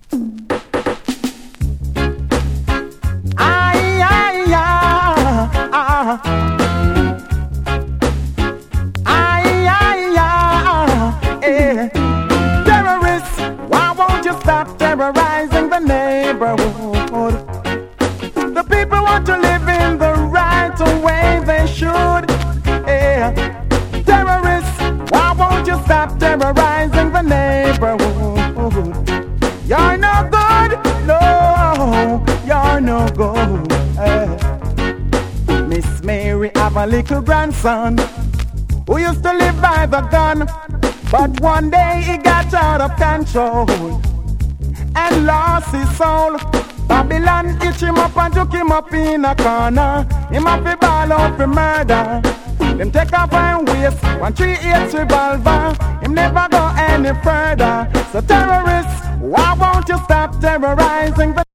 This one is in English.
Terrorists, why won't you stop terrorizing the neighborhood? The people want to live in the right way they should. Terrorists, why won't you stop terrorizing the neighborhood? You're no good, no, you're no good. Miss Mary have a little grandson who used to live by the gun, but one day he got out of control and lost his soul. Babylon itch him up and took him up in a corner. Him have to ball out for murder. Them take off and waste 138 revolver. Him never go any further. So terrorists, why won't you stop terrorizing the